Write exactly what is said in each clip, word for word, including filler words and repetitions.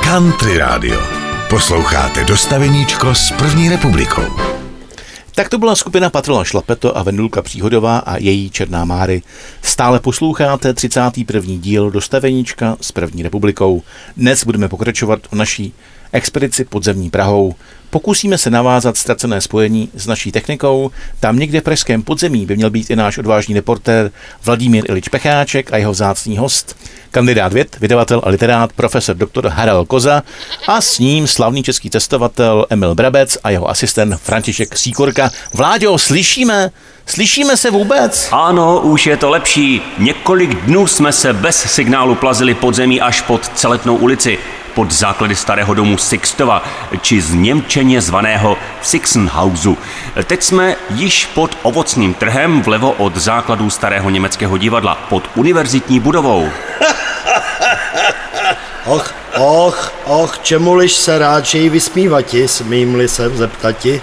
Country Radio. Posloucháte Dostaveníčko s první republikou. Tak to byla skupina Patrona Šlapeto a Vendulka Příhodová a její Černá Máry. Stále posloucháte třicátý první díl Dostaveníčka s první republikou. Dnes budeme pokračovat o naší expedici podzemní Prahou. Pokusíme se navázat ztracené spojení s naší technikou. Tam někde v pražském podzemí by měl být i náš odvážný reportér Vladimír Ilič Pecháček a jeho vzácný host, kandidát věd, vydavatel a literát, profesor doktor Harel Koza a s ním slavný český cestovatel Emil Brabec a jeho asistent František Sýkorka. Vláďo, slyšíme? Slyšíme se vůbec? Ano, už je to lepší. Několik dnů jsme se bez signálu plazili podzemí až pod Celetnou ulici, pod základy starého domu Sixtova, či z němčeně zvaného Sixenhausu. Teď jsme již pod ovocným trhem vlevo od základů starého německého divadla, pod univerzitní budovou. Och, och, och, čemuliž se ráčej vysmívati, smím-li se zeptati?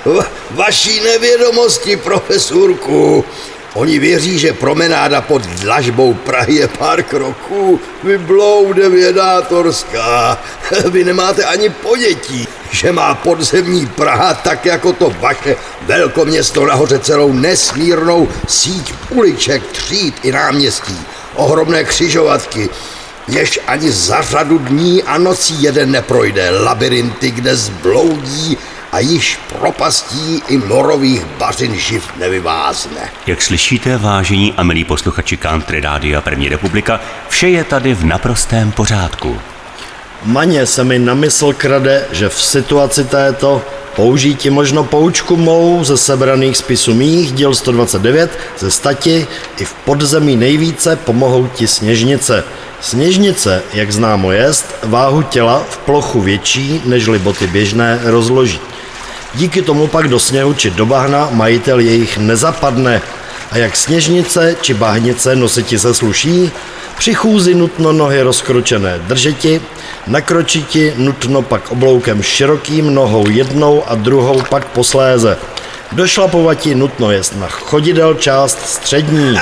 Vaší nevědomosti, profesurku. Oni věří, že promenáda pod dlažbou Prahy je pár kroků. Vy bloude vědátorská. Vy nemáte ani ponětí, že má podzemní Praha, tak jako to vaše velkoměsto nahoře, celou nesmírnou síť uliček, tříd i náměstí. Ohromné křižovatky, jež ani za řadu dní a nocí jeden neprojde. Labirinty, kde zbloudí a již propastí i morových bařin živ nevyvázne. Jak slyšíte, vážení a milí posluchači Country Rádia první republika, vše je tady v naprostém pořádku. Maně se mi na mysl krade, že v situaci této použítí možno poučku mou ze sebraných spisů mých, díl sto dvacet devět, ze stati, i v podzemí nejvíce pomohou ti sněžnice. Sněžnice, jak známo jest, váhu těla v plochu větší, nežli boty běžné, rozloží. Díky tomu pak do sněhu či do bahna majitel jejich nezapadne. A jak sněžnice či bahnice nositi se sluší, při chůzi nutno nohy rozkročené držeti, nakročiti nutno pak obloukem širokým, nohou jednou a druhou pak posléze. Došlapovati nutno jest na chodidel část střední.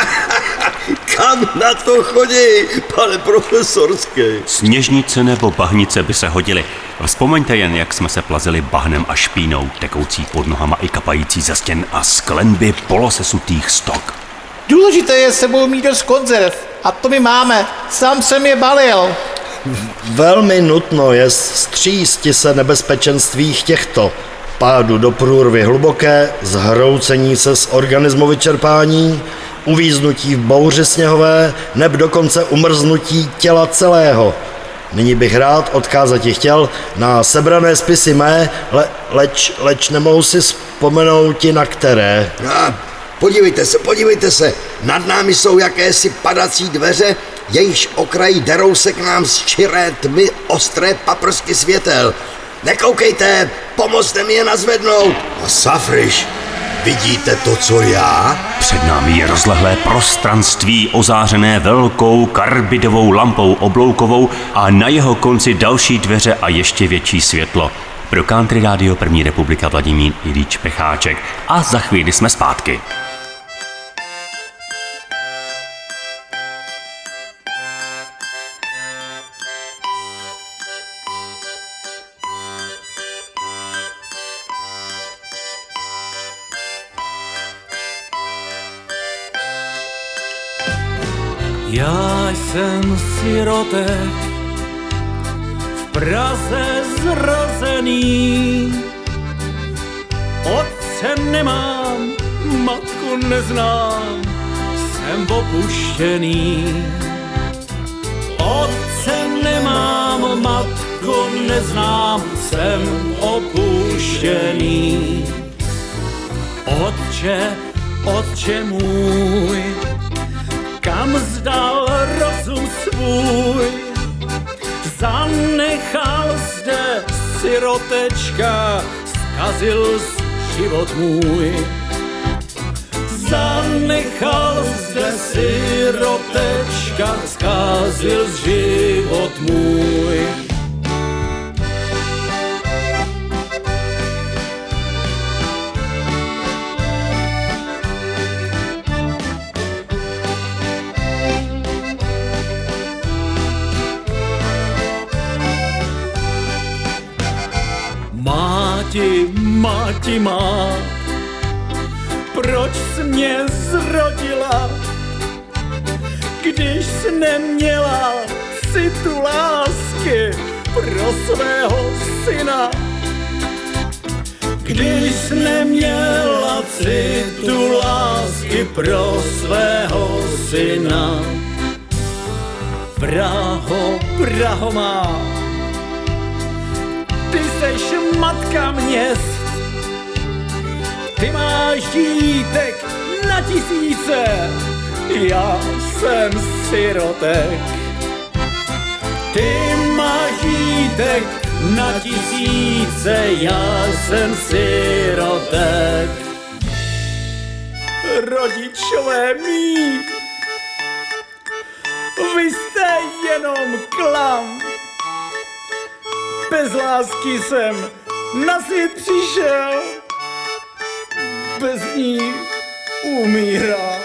Kam na to chodí, pane profesorský? Sněžnice nebo bahnice by se hodily. Vzpomeňte jen, jak jsme se plazili bahnem a špínou, tekoucí pod nohama i kapající ze stěn a z klenby polosesutých stok. Důležité je sebou mít dost konzerv. A to my máme. Sám jsem je balil. Velmi nutno je střísti se nebezpečenstvích těchto: pádu do průrvy hluboké, zhroucení se z organismu vyčerpání, uvíznutí v bouři sněhové, neb dokonce umrznutí těla celého. Nyní bych rád odkázat ti chtěl na sebrané spisy mé, le, leč, leč nemohu si vzpomenout ti na které. No, podívejte se, podívejte se, nad námi jsou jakési padací dveře, jejíž okraji derou se k nám z čiré tmy ostré paprsky světel. Nekoukejte, pomozte mi je nazvednout. A safriš, vidíte to, co já? Před námi je rozlehlé prostranství ozářené velkou karbidovou lampou obloukovou a na jeho konci další dveře a ještě větší světlo. Pro Country Radio první republika Vladimír Ilič Pecháček. A za chvíli jsme zpátky. Já jsem sirotek, v Praze zrozený. Otce nemám, matku neznám, jsem opuštěný. Otce nemám, matku neznám, jsem opuštěný. Otče, otče můj, kam zdal rozum svůj, zanechal zde sirotečka, zkazil život můj. Zanechal zde sirotečka, zkazil život můj. máti, máti má. Proč jsi mě zrodila, když jsi neměla si tu lásky pro svého syna? Když jsi neměla si tu lásky pro svého syna. Praho, Praho má, ty seš matka měst, ty máš dítek na tisíce, já jsem sirotek. Ty máš dítek na tisíce, já jsem sirotek. Rodičové mí, vy jste jenom klam. Bez lásky jsem na svět přišel, bez ní umírám.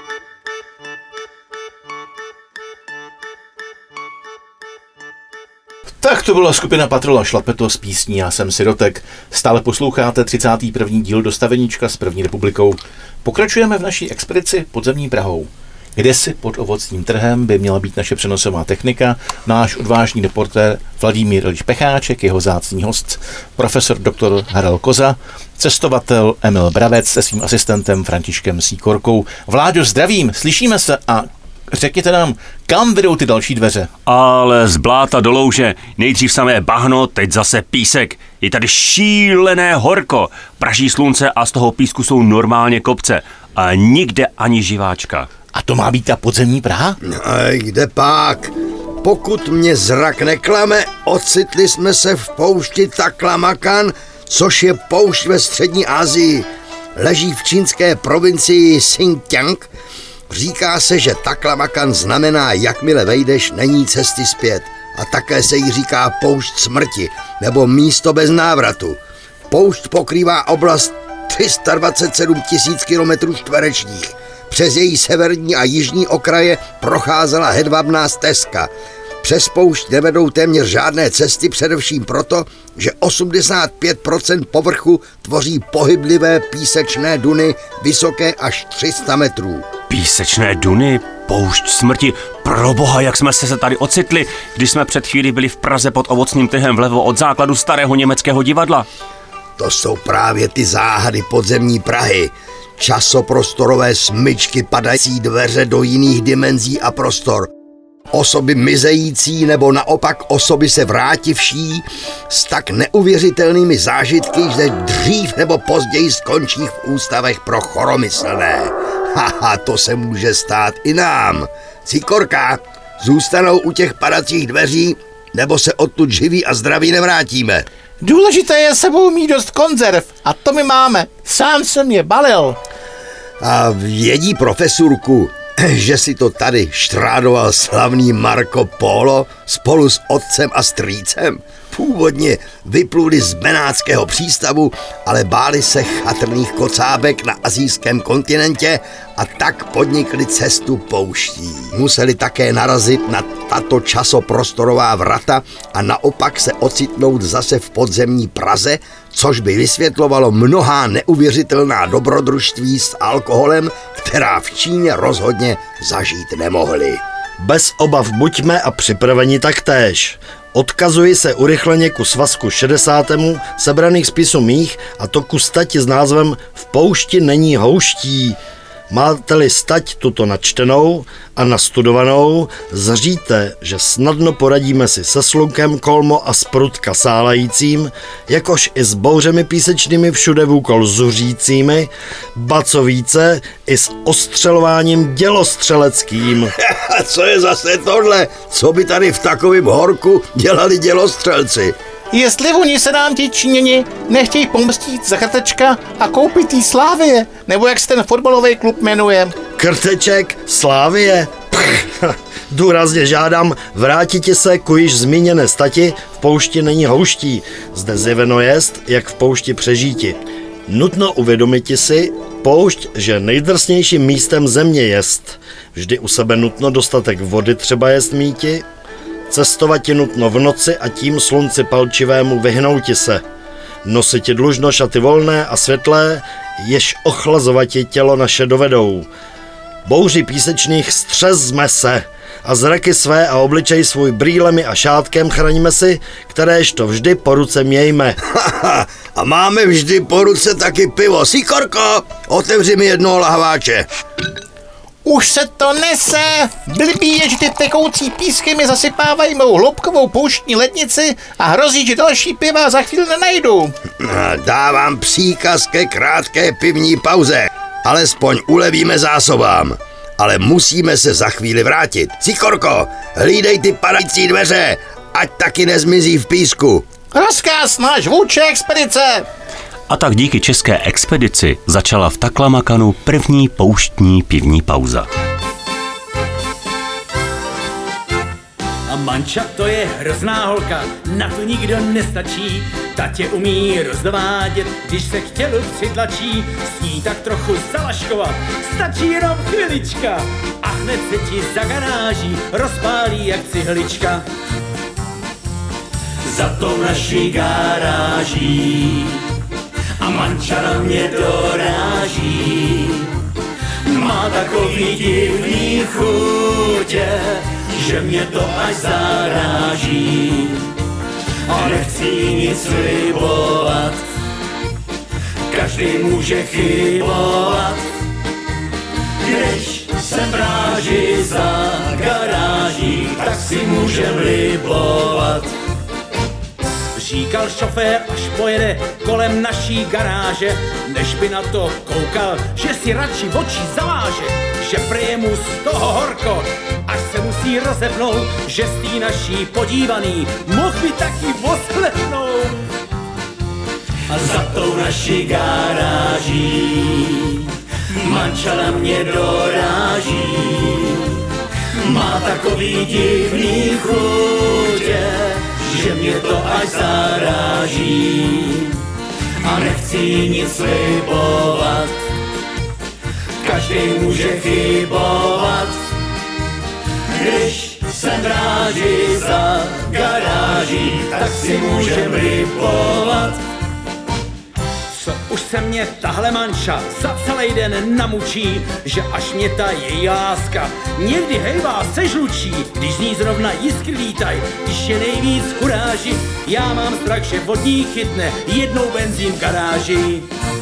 Tak to byla skupina Patrol a Šlapeto s písní Já jsem sirotek. Stále posloucháte třicátý první díl Dostaveníčka s první republikou. Pokračujeme v naší expedici podzemní Prahou. Kdesi pod ovocným trhem by měla být naše přenosová technika, náš odvážný reportér Vladimír Eliš Pecháček, jeho vzácný host, profesor doktor Harel Koza, cestovatel Emil Bravec se svým asistentem Františkem Sýkorkou. Vláďo, zdravím, slyšíme se a řekněte nám, kam vedou ty další dveře? Ale z bláta do louže, nejdřív samé bahno, teď zase písek. Je tady šílené horko, praží slunce a z toho písku jsou normálně kopce. A nikde ani živáčka. A to má být ta podzemní Praha? Aj, kde pak? Pokud mě zrak neklame, ocitli jsme se v poušti Taklamakan, což je poušť ve střední Asii. Leží v čínské provincii Xinjiang. Říká se, že Taklamakan znamená, jakmile vejdeš, není cesty zpět. A také se jí říká poušť smrti, nebo místo bez návratu. Poušť pokrývá oblast tři sta dvacet sedm tisíc kilometrů čtverečních. Přes její severní a jižní okraje procházela hedvábná stezka. Přes poušť nevedou téměř žádné cesty, především proto, že osmdesát pět procent povrchu tvoří pohyblivé písečné duny vysoké až tři sta metrů. Písečné duny, poušť smrti, proboha, jak jsme se tady ocitli, když jsme před chvílí byli v Praze pod ovocným trhem vlevo od základu starého německého divadla. To jsou právě ty záhady podzemní Prahy. Časoprostorové smyčky, padající dveře do jiných dimenzí a prostor. Osoby mizející nebo naopak osoby se vrátivší s tak neuvěřitelnými zážitky, že dřív nebo později skončí v ústavech pro choromyslné. Haha, to se může stát i nám. Sýkorka, zůstanou u těch padacích dveří, nebo se odtud živí a zdraví nevrátíme? Důležité je sebou mít dost konzerv a to my máme. Sám jsem je balil. A vědí profesurku, že si to tady štrádoval slavný Marco Polo spolu s otcem a strýcem? Původně vypluli z Benátského přístavu, ale báli se chatrných kocábek na asijském kontinentě a tak podnikli cestu pouští. Museli také narazit na tato časoprostorová vrata a naopak se ocitnout zase v podzemní Praze, což by vysvětlovalo mnohá neuvěřitelná dobrodružství s alkoholem, která v Číně rozhodně zažít nemohli. Bez obav buďme a připraveni taktéž. Odkazuji se urychleně ku svazku šedesátému sebraných spisů mých, a to ku stati s názvem V poušti není houští. Máte-li stať tuto načtenou a nastudovanou, zříte, že snadno poradíme si se slunkem kolmo a sprutka sálajícím, jakož i s bouřemi písečnými všude vůkol zuřícími, ba co více, i s ostřelováním dělostřeleckým. A co je zase tohle? Co by tady v takovém horku dělali dělostřelci? Jestli oni se nám ti Číňani nechtějí pomstit za krtečka a koupit tý Slávie, nebo jak se ten fotbalový klub jmenuje. Krteček, Slávie? Pch, důrazně žádám, vrátíte se ku již zmíněné stati, v poušti není houští. Zde zjeveno jest, jak v poušti přežíti. Nutno uvědomiti si, poušť, že nejdrsnějším místem země jest. Vždy u sebe nutno dostatek vody třeba jest míti, cestovati nutno v noci a tím slunci palčivému vyhnouti se. Nositi dlužno šaty volné a světlé, jež ochlazovati tělo naše dovedou. Bouři písečných střezme se a zraky své a obličej svůj brýlemi a šátkem chraňme si, kteréž to vždy po ruce mějme. A máme vždy po ruce taky pivo. Sikorko, otevři mi jednoho lahváče. Už se to nese! Blbý je, že ty tekoucí písky mi zasypávají mou hloubkovou pouštní lednici a hrozí, že další piva za chvíli nenajdu. Dávám příkaz ke krátké pivní pauze. Alespoň ulevíme zásobám. Ale musíme se za chvíli vrátit. Sikorko, hlídej ty padající dveře, ať taky nezmizí v písku. Rozkaz, náš vůdce expedice! A tak díky české expedici začala v Taklamakanu první pouštní pivní pauza. A Manča to je hrozná holka, na to nikdo nestačí. Ta tě umí rozdovádět, když se k tělu přitlačí. S ní tak trochu zalaškovat, stačí jenom chvilička. A hned se ti za garáží rozpálí jak cihlička. Za tou naší garáží a Manča na mě doráží. Má takový divný chutě, že mě to až zaráží. A nechci nic slibovat, každý může chybovat. Když jsem vráží za garáží, tak si můžem libovat. Říkal šofér, až pojede kolem naší garáže, než by na to koukal, že si radši oči zaváže, že prý mu z toho horko, až se musí rozepnout, že z tý naší podívaný mohl by taky oslepnout. A za tou naší garáží Manča na mě doráží. Má takový divný chutě, že mě to až zaráží. A nechci nic slibovat, každý může chybovat. Když jsem vráží za garáží, tak si můžem libovat. Co už se mě tahle Manča za celý den namučí, že až mě ta její láska někdy hejbá se žlučí, když z ní zrovna jiskry lítaj, když je nejvíc kuráži. Já mám strach, že od ní chytne jednou benzín v garáži.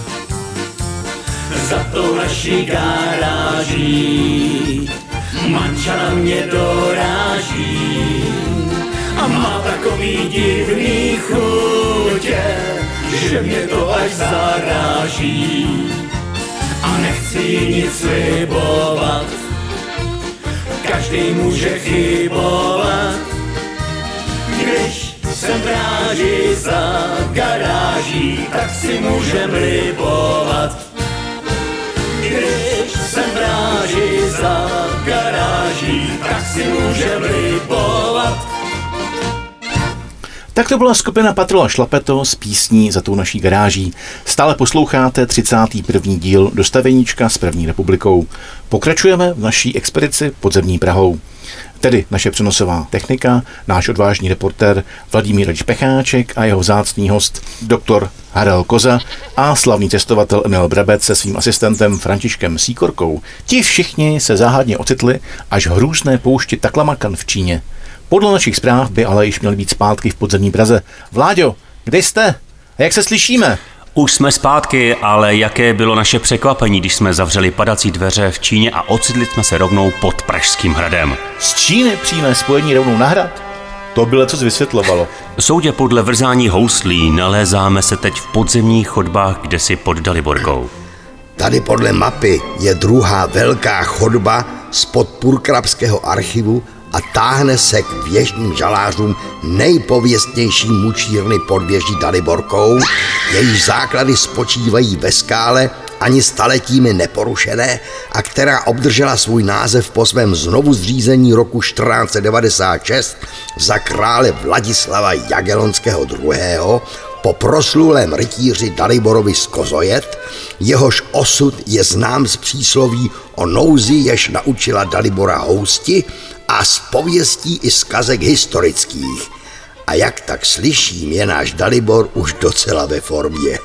Za tou naší garáží Manča na mě doráží. A má takový divný chutě, že mě to až zaráží. A nechci nic slibovat, každý může chybovat. Když jsem vráží za garáží, tak si můžem libovat. Když jsem vráží za garáží, tak si můžem libovat. Tak to byla skupina Patrola Šlapeto s písní Za tou naší garáží. Stále posloucháte třicátý první díl Dostaveníčka s první republikou. Pokračujeme v naší expedici podzemní Prahou. Tedy naše přenosová technika, náš odvážný reportér Vladimír Pecháček a jeho vzácný host doktor Harel Koza a slavný cestovatel Emil Brabec se svým asistentem Františkem Síkorkou. Ti všichni se záhadně ocitli až v hrůzné poušti Taklamakan v Číně. Podle našich zpráv by ale již měly být zpátky v podzemní Praze. Vláďo, kde jste? A jak se slyšíme? Už jsme zpátky, ale jaké bylo naše překvapení, když jsme zavřeli padací dveře v Číně a ocitli jsme se rovnou pod Pražským hradem. Z Číny přímé spojení rovnou na hrad? To by leco vysvětlovalo. Soudě podle vrzání houslí nalézáme se teď v podzemních chodbách kdesi pod Daliborkou. Tady podle mapy je druhá velká chodba spod Purkrabského archivu a táhne se k věžním žalářům nejpověstnější mučírny pod věží Daliborkou, jejíž základy spočívají ve skále ani staletími neporušené a která obdržela svůj název po svém znovu zřízení roku čtrnáct set devadesát šest za krále Vladislava Jagellonského druhého. Po proslulém rytíři Daliborovi z Kozojet, jehož osud je znám z přísloví o nouzi, jež naučila Dalibora housti, a z pověstí i zkazek historických. A jak tak slyším, je náš Dalibor už docela ve formě.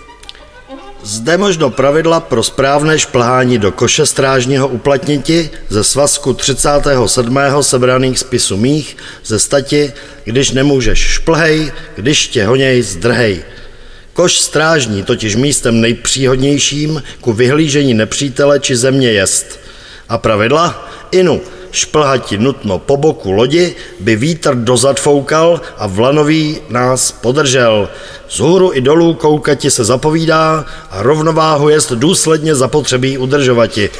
Zde možno pravidla pro správné šplhání do koše strážního uplatniti ze svazku třicátého sedmého sebraných spisů mých ze stati, když nemůžeš šplhej, když tě honěj zdrhej. Koš strážní totiž místem nejpříhodnějším ku vyhlížení nepřítele či země jest. A pravidla? Inu, šplhati nutno po boku lodi, by vítr dozad foukal a vlanový nás podržel. Zhůru i dolů koukati se zapovídá a rovnováhu jest důsledně zapotřebí udržovati.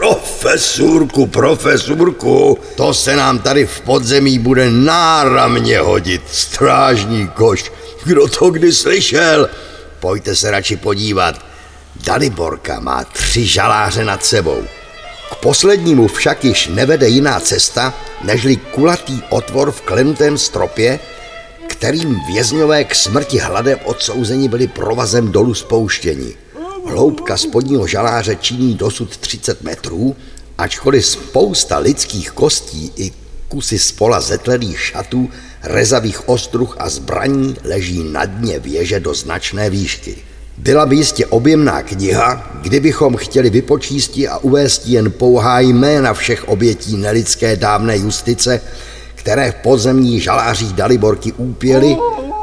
Profesurku, profesurku, to se nám tady v podzemí bude náramně hodit, strážní koš. Kdo to kdy slyšel? Pojďte se radši podívat. Daliborka má tři žaláře nad sebou. K poslednímu však již nevede jiná cesta, nežli kulatý otvor v klenutém stropě, kterým vězňové k smrti hladem odsouzení byli provazem dolů spouštěni. Hloubka spodního žaláře činí dosud třicet metrů, ačkoliv spousta lidských kostí i kusy spola zetlených šatů, rezavých ostruh a zbraní leží na dně věže do značné výšky. Byla by jistě objemná kniha, kdybychom chtěli vypočísti a uvést jen pouhá jména všech obětí nelidské dávné justice, které v podzemních žalářích Daliborky úpěly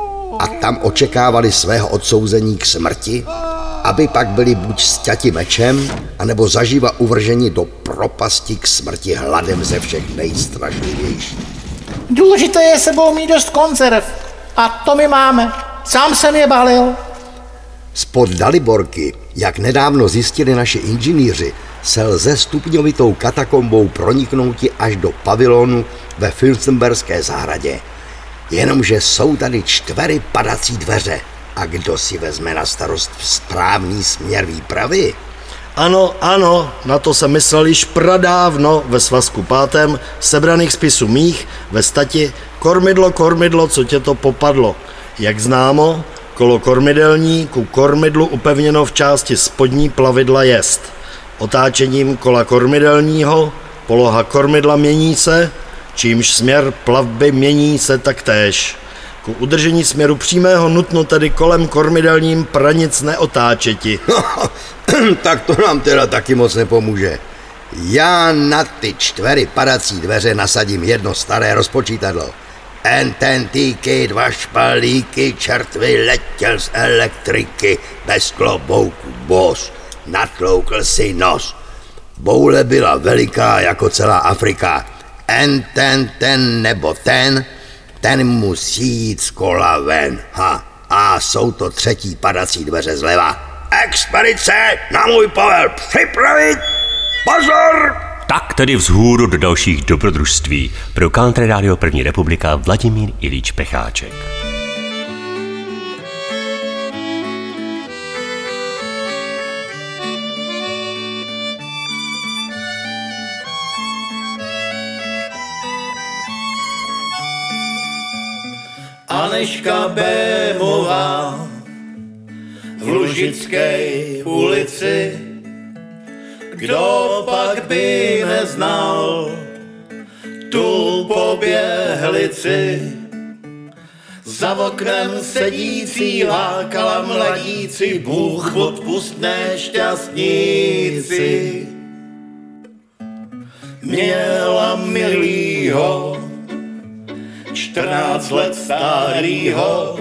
a tam očekávali svého odsouzení k smrti, aby pak byli buď sťati mečem, anebo zaživa uvrženi do propasti k smrti hladem ze všech nejstrašlivějších. Důležité je sebou mít dost konzerv. A to my máme. Sám jsem je balil. Spod Daliborky, jak nedávno zjistili naši inženýři, se lze stupňovitou katakombou proniknouti až do pavilonu ve Fürstenberské zahradě. Jenomže jsou tady čtvery padací dveře. A kdo si vezme na starost správný směr výpravy? Ano, ano, na to jsem myslel již pradávno ve svazku pátém sebraných spisů mých ve stati Kormidlo, kormidlo, co tě to popadlo. Jak známo, kolo kormidelní ku kormidlu upevněno v části spodní plavidla jest. Otáčením kola kormidelního poloha kormidla mění se, čímž směr plavby mění se taktéž. Ku udržení směru přímého nutno tedy kolem kormidelním pranic neotáčeti. Tak to nám teda taky moc nepomůže. Já na ty čtvery padací dveře nasadím jedno staré rozpočítadlo. En ten týky, dva špalíky, čertvy letěl z elektriky, bez klobouku bos, natloukl si nos. Boule byla veliká jako celá Afrika. En ten, ten nebo ten, ten musí jít z kola ven. Ha, a jsou to třetí padací dveře zleva. Expedice na můj povel připravit! Pozor! Tak tedy vzhůru do dalších dobrodružství. Pro Country Radio První republika Vladimír Ilíč Pecháček. Aneška Bémová v Lužické ulici, kdo pak by neznal tu poběhlici. Za oknem sedící lákala mladíci, Bůh odpustné šťastníci. Měla milýho, čtrnáct let starýho,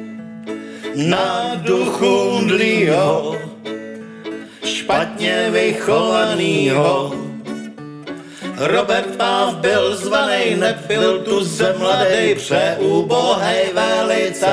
na duchu mdlýho, špatně vychovanýho. Robert Páv byl zvanej, nebyl tu ze mladej, přeúbohej velice.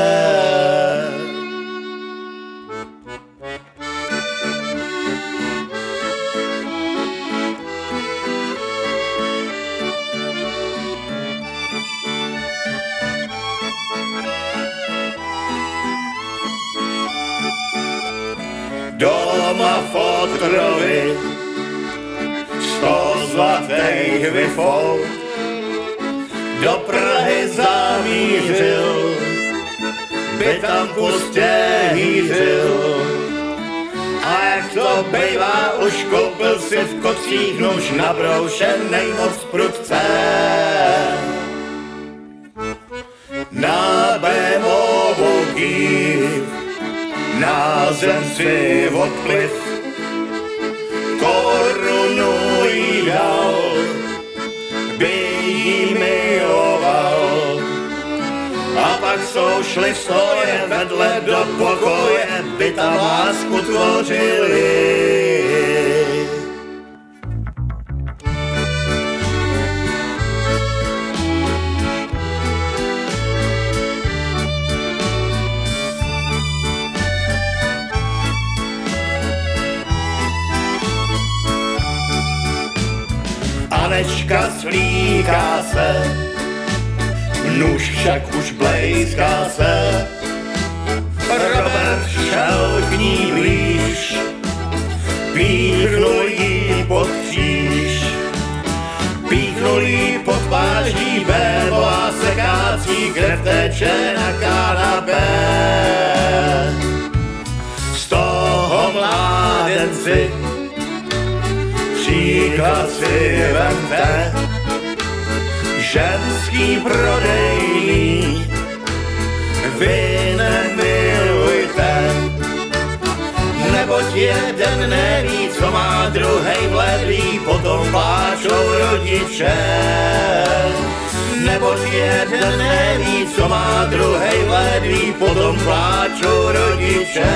Doma fotrovi sto zlatých vyfout, do Prahy zamířil, by tam pustě hýřil. A jak to bejvá, už koupil si v kocích nůž nabroušenej moc prudce. Na dřív na zem si odpliv, korunu jí dal, by jí miloval. A pak jsou šli stoje vedle do pokoje, by tam lásku tvořili. Anečka svlíká se, nůž však už blejská se. Robert šel k ní blíž, píchnul jí pod kříž. Píchnul jí pod páží bébo a sekácí krev teče na kanapé. Z toho mládenci příklad si vemte, ženský prodejný vy nemilujte, neboť jeden neví, co má druhej vledlý, potom pláčou rodiče. Neboť jeden neví, co má druhej vledlý, potom pláčou rodiče.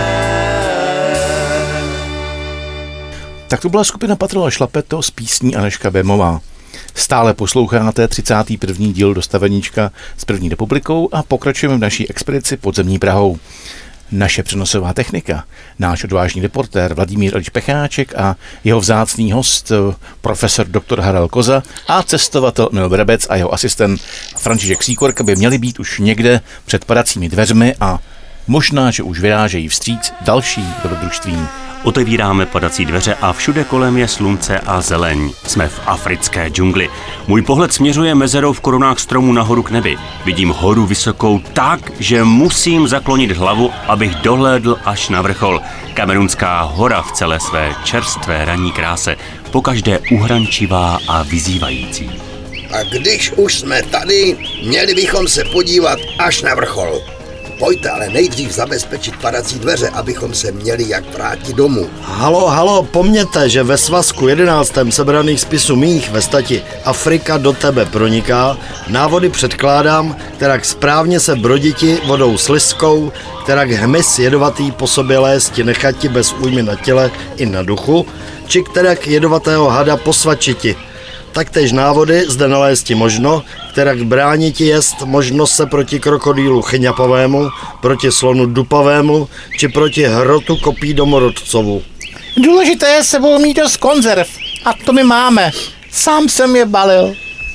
Tak to byla skupina Patrol Šlapeto s písní Anežka Bémová. Stále posloucháte třicátý první díl Dostaveníčka s první republikou a pokračujeme v naší expedici podzemní Prahou. Naše přenosová technika, náš odvážný reportér Vladimír Eliš Pecháček a jeho vzácný host profesor doktor Harel Koza a cestovatel Emil Brabec a jeho asistent František Sýkorka by měli být už někde před padacími dveřmi a možná, že už vyrážejí vstříc další dobrodružstvím. Otevíráme padací dveře a všude kolem je slunce a zeleň. Jsme v africké džungli. Můj pohled směřuje mezerou v korunách stromů nahoru k nebi. Vidím horu vysokou tak, že musím zaklonit hlavu, abych dohlédl až na vrchol. Kamerunská hora v celé své čerstvé ranní kráse, pokaždé uhrančivá a vyzývající. A když už jsme tady, měli bychom se podívat až na vrchol. Pojďte ale nejdřív zabezpečit padací dveře, abychom se měli jak vrátit domů. Halo, halo, pomněte, že ve svazku jedenáctém sebraných spisů mých ve stati Afrika do tebe proniká, návody předkládám, kterak správně se broditi vodou slizkou, kterak hmyz jedovatý po sobě lézti nechati bez újmy na těle i na duchu, či kterak jedovatého hada posvačiti. Taktéž návody zde nalézti možno, kterak brániti jest možnost se proti krokodýlu chňapovému, proti slonu dupavému, či proti hrotu kopí domorodcovu. Důležité je sebou mít dost konzerv. A to my máme. Sám jsem je balil.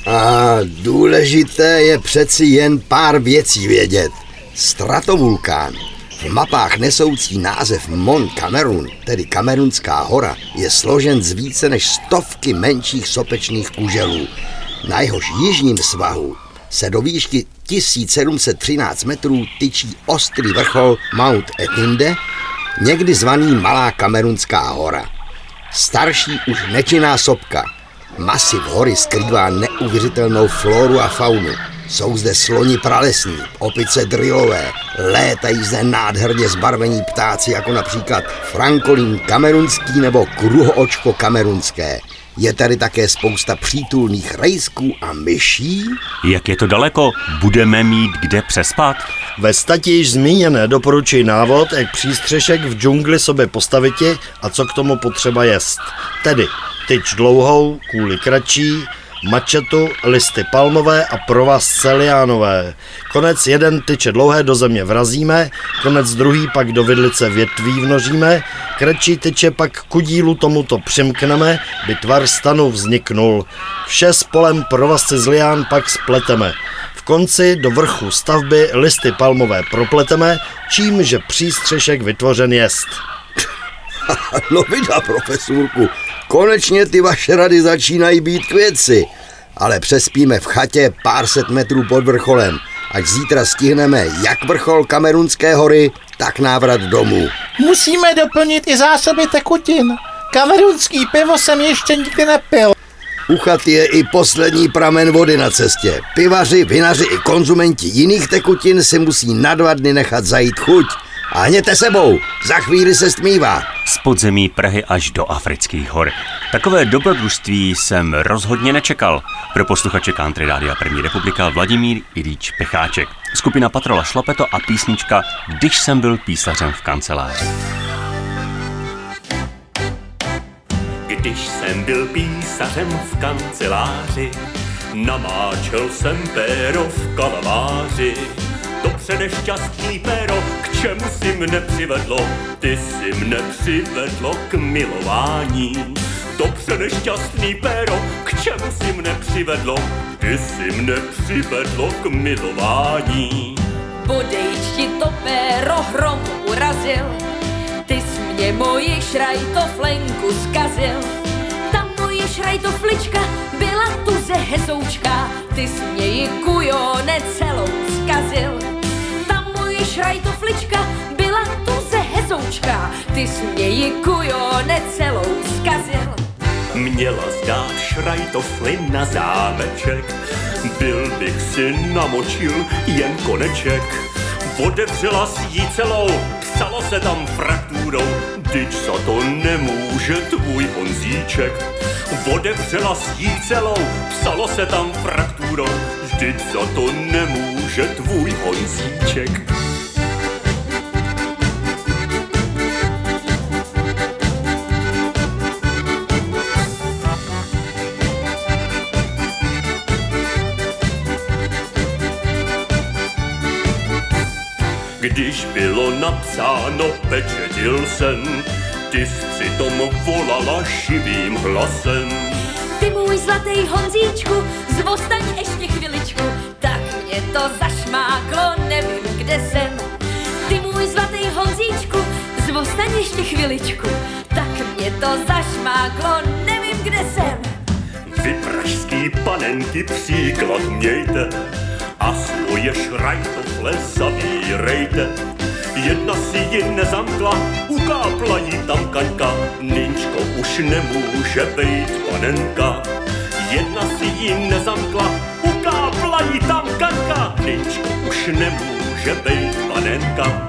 A důležité je přeci jen pár věcí vědět. Stratovulkán, v mapách nesoucí název Mont Cameroun, tedy Kamerunská hora, je složen z více než stovky menších sopečných kuželů. Na jehož jižním svahu se do výšky tisíc sedm set třináct metrů tyčí ostrý vrchol Mount Etinde, někdy zvaný Malá Kamerunská hora. Starší už nečinná sopka. Masiv hory skrývá neuvěřitelnou floru a faunu. Jsou zde sloni pralesní, opice drillové, létají zde nádherně zbarvení ptáci, jako například frankolín kamerunský nebo kruhoočko kamerunské. Je tady také spousta přítulných rejsků a myší. Jak je to daleko? Budeme mít kde přespat? Ve stati již zmíněné doporučuji návod, jak přístřešek v džungli sobě postaviti a co k tomu potřeba jest. Tedy tyč dlouhou, kůli kratší, mačetu, listy palmové a provaz celiánové. Konec jeden tyče dlouhé do země vrazíme, konec druhý pak do vidlice větví vnoříme, kratší tyče pak ku dílu tomuto přimkneme, by tvar stanu vzniknul. Vše spolem provaz cilián pak spleteme. V konci do vrchu stavby listy palmové propleteme, čím že přístřešek vytvořen jest. No vida, profesurku, konečně ty vaše rady začínají být k věci, ale přespíme v chatě pár set metrů pod vrcholem, ať zítra stihneme jak vrchol Kamerunské hory, tak návrat domů. Musíme doplnit i zásoby tekutin. Kamerunský pivo jsem ještě nikdy nepil. U chaty je i poslední pramen vody na cestě. Pivaři, vinaři i konzumenti jiných tekutin si musí na dva dny nechat zajít chuť. A hněte sebou, za chvíli se stmívá. Z podzemí Prahy až do afrických hor. Takové dobrodružství jsem rozhodně nečekal. Pro posluchače Country Rádia První republika Vladimír Ilíč Pecháček. Skupina Patrola Šlapeto a písnička Když jsem byl písařem v kanceláři. Když jsem byl písařem v kanceláři, namáčel jsem péro v kalamáři. Dobře nešťastný péro, k čemu si mne přivedlo? Ty si mne přivedlo k milování. Dobře nešťastný péro, k čemu si mne přivedlo? Ty si mne přivedlo k milování. Bodejť ti to péro hrom urazil, ty jsi mě moji šrajtoflenku zkazil. Ta moje šrajtoflička byla tuze hezoučka, ty jsi mě ji kujone celou zkazil. Ta moje šrajtoflička byla tuze hezoučka, ty jsi mě ji kujone celou zkazil. Měla zdát šrajtofli na zámeček, byl bych si namočil jen koneček. Otevřela si ji celou, psalo se tam frakturou, dyť za to nemůže tvůj Honzíček. Otevřela si ji celou, psalo se tam frakturou, vždyť za to nemůže tvůj Honzíček. Když bylo napsáno, pečetil jsem, ty jsi přitom volala živým hlasem. Ty můj zlatý Honzíčku, zvostaň ještě chviličku, tak mě to zašmáklo, nevím kde jsem. Ty můj zlatý Honzíčku, zvostaň ještě chviličku, tak mě to zašmáklo, nevím kde jsem. Vy pražský panenky příklad mějte a svoje šrajtofle zavírejte. Jedna si ji nezamkla, ukápla jí tam Kaňka, Nynčko už nemůže bejt panenka. Jedna si ji nezamkla, ukápla jí tam Kaňka, Nynčko už nemůže bejt panenka.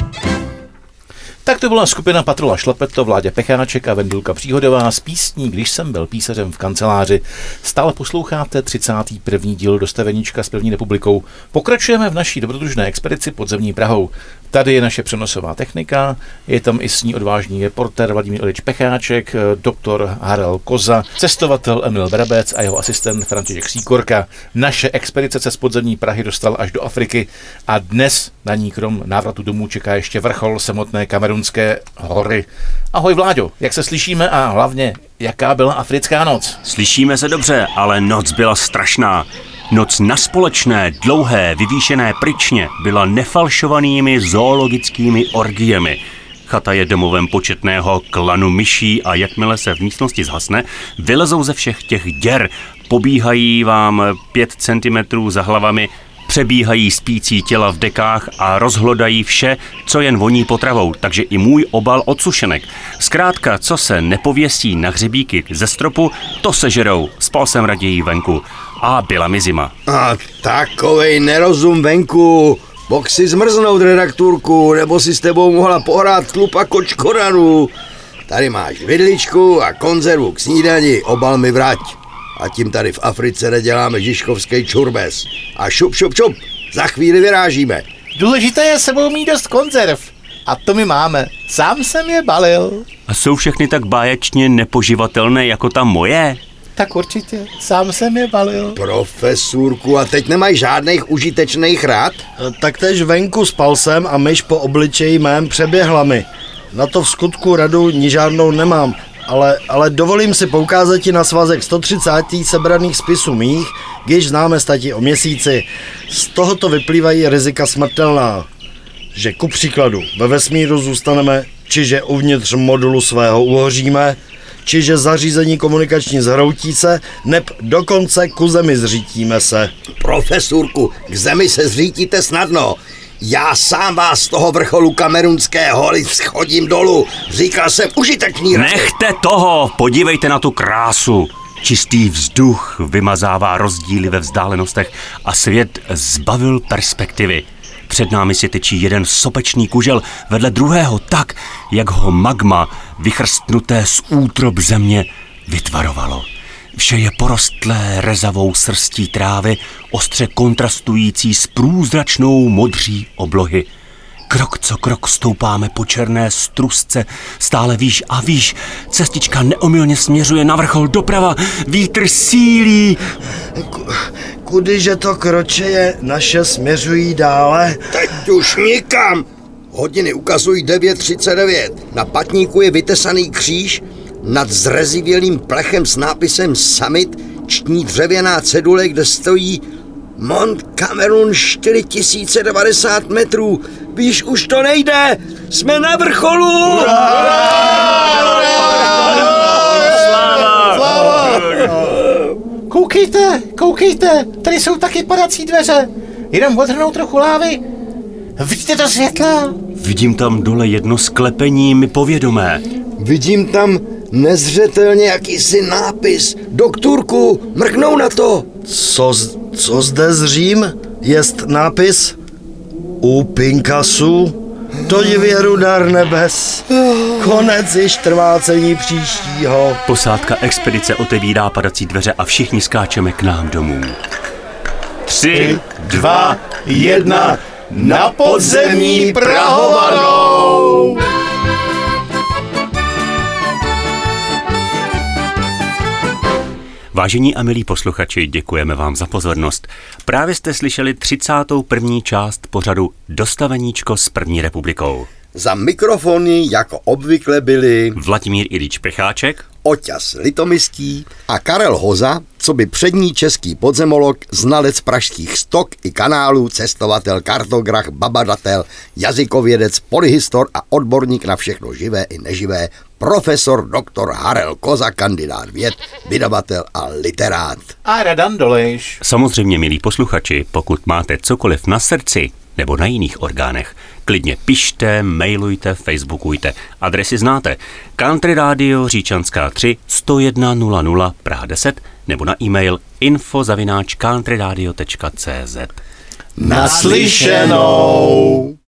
Tak to byla skupina Patrola Šlapeto, Vláďa Pecháček a Vendulka Příhodová s písní Když jsem byl písařem v kanceláři. Stále posloucháte třicátý první díl Dostaveníčka s První republikou. Pokračujeme v naší dobrodružné expedici podzemní Prahou. Tady je naše přenosová technika, je tam i s ní odvážný reportér Vladimír Ilíč Pecháček, doktor Harel Koza, cestovatel Emil Brabec a jeho asistent František Síkorka. Naše expedice se z podzemní Prahy dostal až do Afriky a dnes na ní krom návratu domů čeká ještě vrchol samotné Kamerunské hory. Ahoj Vláďo, jak se slyšíme a hlavně, jaká byla africká noc? Slyšíme se dobře, ale noc byla strašná. Noc na společné, dlouhé, vyvýšené pryčně byla nefalšovanými zoologickými orgiemi. Chata je domovem početného klanu myší a jakmile se v místnosti zhasne, vylezou ze všech těch děr, pobíhají vám pět centimetrů za hlavami, přebíhají spící těla v dekách a rozhlodají vše, co jen voní potravou, takže i můj obal od sušenek. Zkrátka, co se nepověsí na hřebíky ze stropu, to sežerou. Spal jsem raději venku. A byla mi zima. A takovej nerozum venku. Mohl si zmrznout, redakturku, nebo si s tebou mohla pohrát tlupa kočkoranu. Tady máš vidličku a konzervu k snídani, obal mi vrať. A tím tady v Africe neděláme žižkovský čurbes. A šup, šup, šup, za chvíli vyrážíme. Důležité je sebou mít dost konzerv. A to my máme. Sám jsem je balil. A jsou všechny tak báječně nepoživatelné jako ta moje? Tak určitě. Sám jsem je balil. Profesurku, a teď nemají žádných užitečných rád? Taktéž venku spal jsem a myš po obličeji mém přeběhla mi. Na to v skutku radu ni žádnou nemám. Ale, ale dovolím si poukázat ti na svazek sto třicet sebraných spisů mých, když známe stati o měsíci. Z tohoto vyplývají rizika smrtelná. Že ku příkladu ve vesmíru zůstaneme, čiže uvnitř modulu svého uhoříme, čiže zařízení komunikační zhroutí se, neb dokonce ku zemi zřítíme se. Profesurku, k zemi se zřítíte snadno. Já sám vás z toho vrcholu Kamerunské hory schodím dolů. Říkal jsem užitečný rady. Nechte toho, podívejte na tu krásu. Čistý vzduch vymazává rozdíly ve vzdálenostech a svět zbavil perspektivy. Před námi si tečí jeden sopečný kužel vedle druhého tak, jak ho magma, vychrstnuté z útrob země, vytvarovalo. Vše je porostlé rezavou srstí trávy, ostře kontrastující s průzračnou modří oblohy. Krok co krok stoupáme po černé strusce, stále výš a výš. Cestička neomylně směřuje na vrchol doprava, vítr sílí. Kudyže to kročeje naše směřují dále? Teď už nikam. Hodiny ukazují devět třicet devět. Na patníku je vytesaný kříž, nad zrezivělým plechem s nápisem Summit čtní dřevěná cedule, kde stojí Mont Cameron čtyři tisíce devadesát metrů. Víš, už to nejde. Jsme na vrcholu. Koukejte, koukejte, tady jsou taky padací dveře. Jenom odhrnou trochu lávy. Vidíte to světla? Vidím tam dole jedno sklepení mi povědomé. Vidím tam nezřetelně jakýsi nápis. Doktorku, mrknou na to. Co, co zde zřím? Jest nápis U Pinkasu. To divěru dar nebes. Konec již trvácení příštího. Posádka expedice otevírá padací dveře a všichni skáčeme k nám domů. Tři, dva, jedna, na podzemní prahovanou! Vážení a milí posluchači, děkujeme vám za pozornost. Právě jste slyšeli třicátou první část pořadu Dostaveníčko s první republikou. Za mikrofony jako obvykle byli Vladimír Ilíč Pecháček, Oťas Litomyský a Karel Hoza, co by přední český podzemolog, znalec pražských stok i kanálů, cestovatel, kartograf, babadatel, jazykovědec, polyhistor a odborník na všechno živé i neživé, profesor doktor Harel Koza, kandidát věd, vydavatel a literát. A Radan Dolejš. Samozřejmě, milí posluchači, pokud máte cokoliv na srdci nebo na jiných orgánech, klidně pište, mailujte, facebookujte. Adresy znáte. Country Radio Říčanská tři sto jedna nula nula Praha deset nebo na e-mail info zavináč countryradio tečka cz. Naslyšenou!